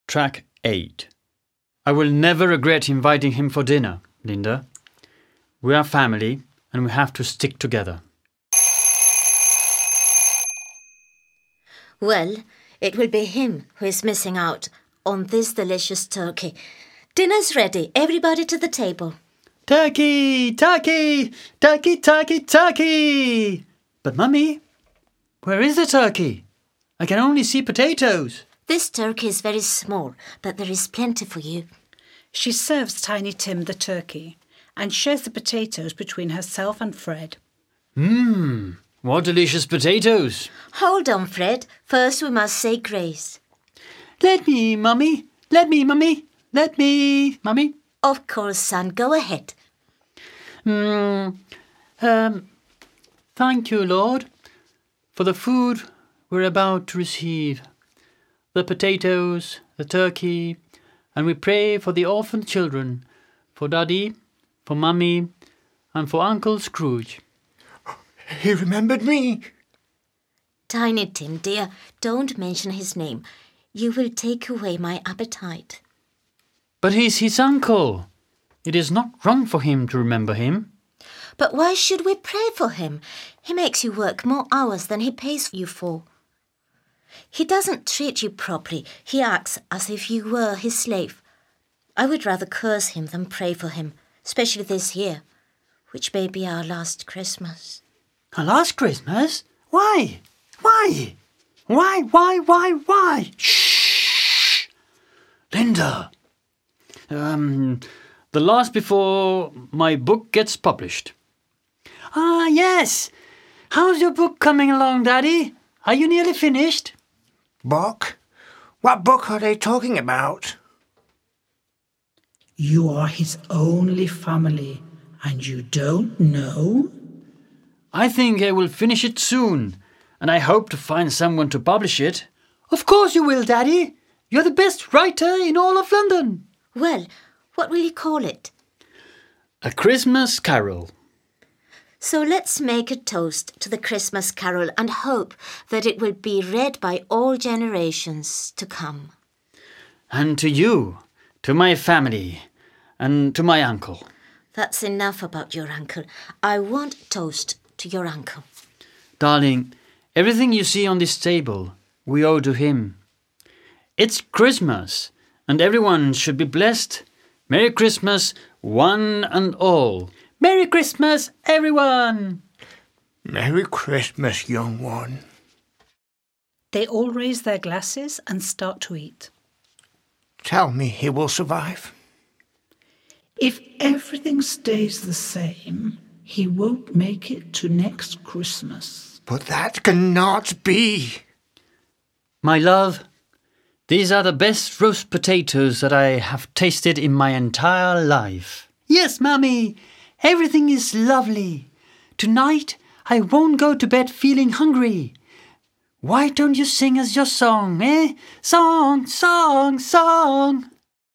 Track 8. I will never regret inviting him for dinner, Linda. We are family and we have to stick together. Well, it will be him who is missing out on this delicious turkey. Dinner's ready. Everybody to the table. Turkey! Turkey! Turkey, turkey, turkey! But, Mummy, where is the turkey? I can only see potatoes. This turkey is very small, but there is plenty for you. She serves Tiny Tim the turkey and shares the potatoes between herself and Fred. What delicious potatoes. Hold on, Fred. First we must say grace. Let me, Mummy. Let me, Mummy. Let me, Mummy. Of course, son. Go ahead. Thank you, Lord, for the food we're about to receive. The potatoes, the turkey, and we pray for the orphan children, for Daddy, for Mummy, and for Uncle Scrooge. He remembered me. Tiny Tim, dear, don't mention his name. You will take away my appetite. But he's his uncle. It is not wrong for him to remember him. But why should we pray for him? He makes you work more hours than he pays you for. He doesn't treat you properly. He acts as if you were his slave. I would rather curse him than pray for him, especially this year, which may be our last Christmas. Our last Christmas? Why? Why? Why? Shh! Linda! The last before my book gets published. Ah, yes! How's your book coming along, Daddy? Are you nearly finished? Book? What book are they talking about? You are his only family, and you don't know? I think I will finish it soon, and I hope to find someone to publish it. Of course you will, Daddy. You're the best writer in all of London. Well, what will you call it? A Christmas Carol. So let's make a toast to the Christmas Carol and hope that it will be read by all generations to come. And to you, to my family, and to my uncle. That's enough about your uncle. I want toast to your uncle. Darling, everything you see on this table, we owe to him. It's Christmas, and everyone should be blessed. Merry Christmas, one and all. Merry Christmas, everyone! Merry Christmas, young one. They all raise their glasses and start to eat. Tell me he will survive. If everything stays the same, he won't make it to next Christmas. But that cannot be. My love, these are the best roast potatoes that I have tasted in my entire life. Yes, Mummy, everything is lovely. Tonight, I won't go to bed feeling hungry. Why don't you sing us your song, eh? Song, song, song.